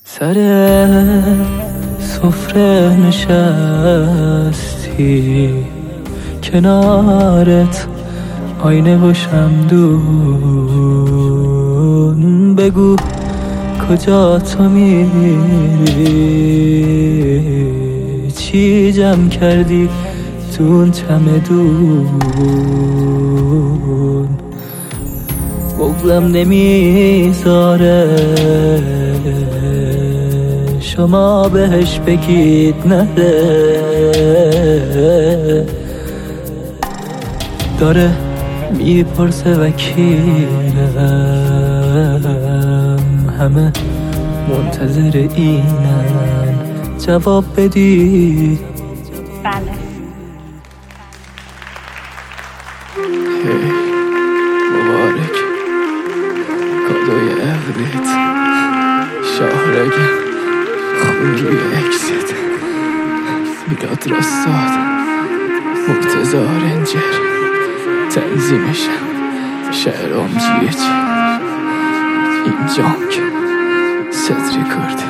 سر سفره نشستی، کنارت آینه و شمدون. بگو کجا تو میری، چی جمع کردی تو اون چمدون. بغضم نمیذاره شما بهش بگید نره، داره میپرسه وکیلم، همه منتظر اینن جواب بدی. بله. مبارک کادوی عقدت، شاهرگم خون روی اکست، میلاد راستاد مرتضی رنجر، تنظیمشم شهرام جیچ، این جانک صدری کرده.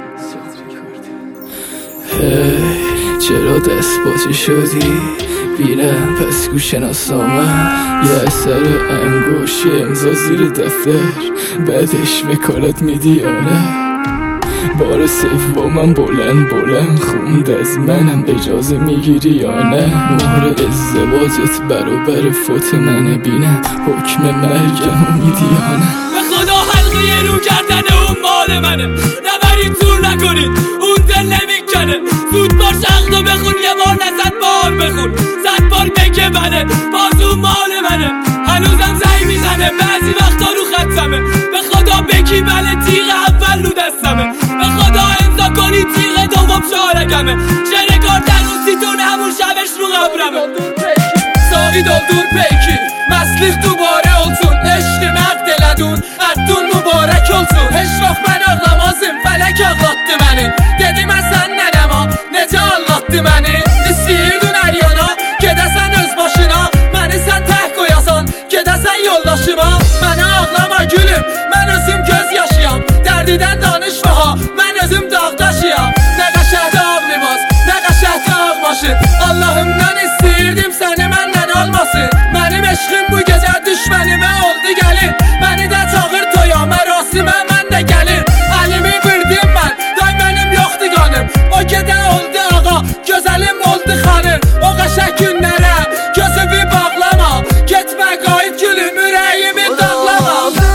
چرا دست باچه شدی؟ بیرم پس گوش ناسامم، یه اثر انگوشی امضا زیر دفتر، بعدش وکالت میدی آره. بار سومم بلند خوند از منم اجازه میگیری یا نه؟ مهر ازدواجت برابر فوت منه، بینم حکم مرگم میدی یا نه؟ به خدا حلقه رو کردن اون مال منه، نبرید زور نکنید اون دل نمیکنه. زود باش عقدو بخون، یه بار نه 100 بار بخون، 100 بار بگه منه باز اون مال منه. هنوزم زنگ میزنه بعضی وقتا رو خطمه، به خدا بگی بله تیغ اول رو دستمه، به خدا امضا کنی تیغ دوم شارکمه. شرکار تنوسیتون همون شبش رو قبرمه. ساقی دور پیکی مسلیخ دوباره olsun، عشق مرد دلدون قدون مبارک olsun. Heç vaxt mən ağlamazım, fələk ağlatdı məni. Dedim mən sən nənəma, necə anlattı məni. İstəyirdin hər yana, gedəsən öz başına, məni sən tək qoyasan, gedəsən yoldaşıma. Mənə ağlama gülüm, mən özüm göz yaşıyam, dərdidən danışma ha, mən özüm dağdaşıyam. Nə qəşəhdə ağ libas, nə qəşəhdə ağ maşın, Allahımdan istəyirdim səni məndən almasın. Mənim eşqim bu gecə düşmənimə oldu gəlin, məni də çağır toya mərasimə mən də gəlim. Əlimi verdim mən, day mənim yoxdu qanım, o gedə oldu ağa, gözəlim oldu xanım. O qəşək günlərə gözümü bağlama, getmə qayıt gülüm ürəyimi dağlama.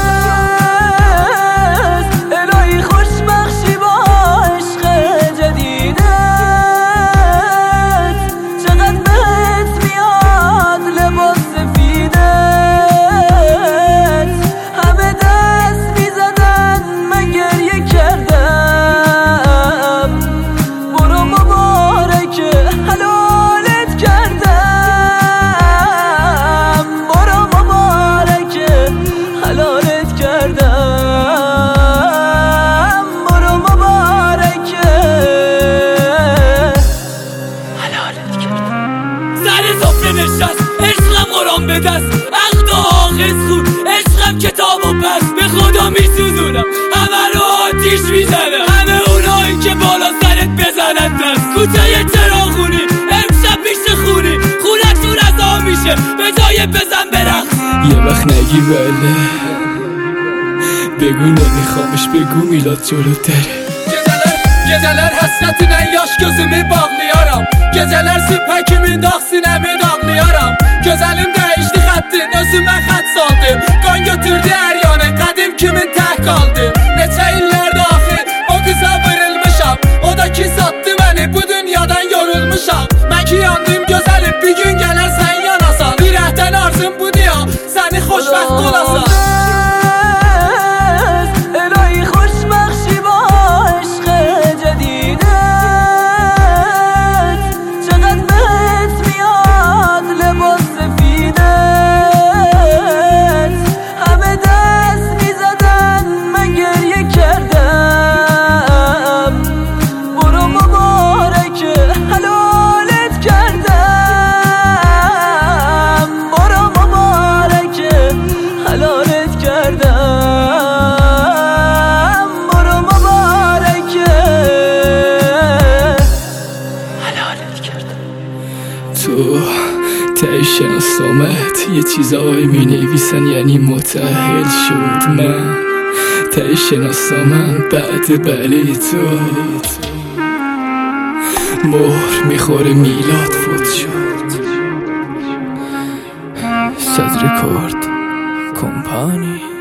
عشقم قرآن به دست، عقد و آخذ خون، عشقم کتاب و پس، به خدا میسوزونم، همه رو آتیش میزنم. همه اونایی که بالا سرت بزنن دست، کوچه چراغونی امشب میشه خونی، خونتون از آن میشه به جای بزن برقص. یه وقت نگی بله، بگو نمیخوامش، بگو میلاد جلوتره. Geceler hasretine yaş gözümü bağlıyorum, geceler süper kimin dağ sinemi dağlıyorum. Gözelim değişti xəttin, özümə xət saldım, qan götürdü hər yanı, qədim kimin tək qaldı. Neçə illərdə axı o qıza vırılmışam, o da ki sattı məni, bu dünyadan yorulmuşam. Mən ki yandım gözəlim, bir gün gələr sən yanasan, bir əhdən arzum bu diya, səni xoşbəxt olasan. همه دست میزدن من تو تایی شناسامت یه چیزایی می نویسن یعنی متأهل شد. من تایی شناسامم بعد بله تو مهر میخوره میلاد فوت شد. صدر کارد کمپانی